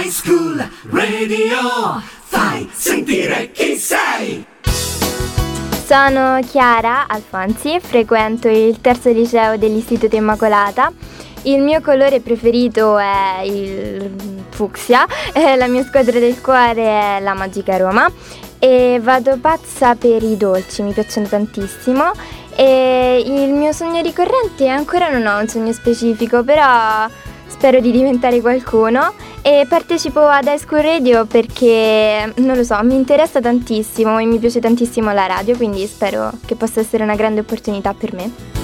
High School Radio, fai sentire chi sei. Sono Chiara Alfonsi, frequento il terzo liceo dell'Istituto Immacolata. Il mio colore preferito è il fucsia, la mia squadra del cuore è la Magica Roma e vado pazza per i dolci, mi piacciono tantissimo. E il mio sogno ricorrente ancora non ho un sogno specifico, però spero di diventare qualcuno e partecipo ad High School Radio perché, non lo so, mi interessa tantissimo e mi piace tantissimo la radio, quindi spero che possa essere una grande opportunità per me.